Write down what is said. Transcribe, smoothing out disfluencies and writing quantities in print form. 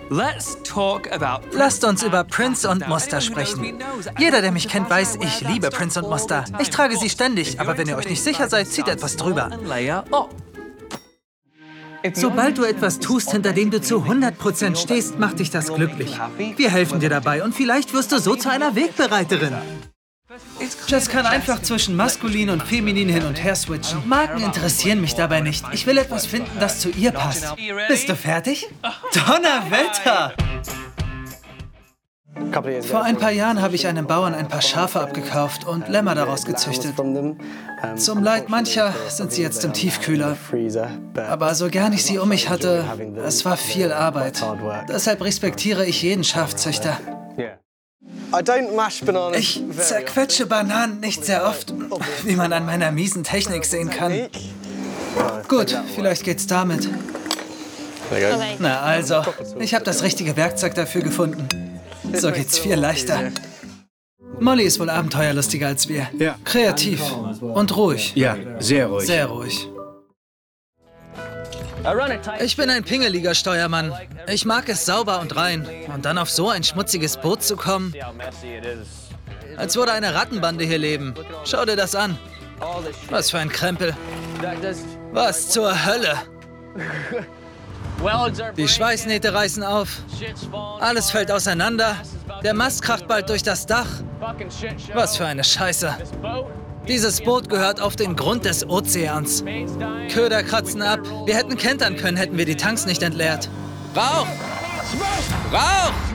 Lasst uns über Prince und Muster sprechen. Jeder, der mich kennt, weiß, ich liebe Prince und Muster. Ich trage sie ständig, aber wenn ihr euch nicht sicher seid, zieht etwas drüber. Sobald du etwas tust, hinter dem du zu 100% stehst, macht dich das glücklich. Wir helfen dir dabei und vielleicht wirst du so zu einer Wegbereiterin. Jess kann einfach zwischen maskulin und feminin hin und her switchen. Marken interessieren mich dabei nicht. Ich will etwas finden, das zu ihr passt. Bist du fertig? Donnerwetter! Vor ein paar Jahren habe ich einem Bauern ein paar Schafe abgekauft und Lämmer daraus gezüchtet. Zum Leid mancher sind sie jetzt im Tiefkühler. Aber so gern ich sie um mich hatte, es war viel Arbeit. Deshalb respektiere ich jeden Schafzüchter. Ich zerquetsche Bananen nicht sehr oft, wie man an meiner miesen Technik sehen kann. Gut, vielleicht geht's damit. Na also, ich habe das richtige Werkzeug dafür gefunden. So geht's viel leichter. Molly ist wohl abenteuerlustiger als wir. Ja. Kreativ und ruhig. Ja, sehr ruhig. Sehr ruhig. Ich bin ein pingeliger Steuermann. Ich mag es sauber und rein. Und dann auf so ein schmutziges Boot zu kommen. Als würde eine Rattenbande hier leben. Schau dir das an. Was für ein Krempel. Was zur Hölle. Die Schweißnähte reißen auf. Alles fällt auseinander. Der Mast kracht bald durch das Dach. Was für eine Scheiße. Dieses Boot gehört auf den Grund des Ozeans. Köder kratzen ab. Wir hätten kentern können, hätten wir die Tanks nicht entleert. Rauch! Rauch!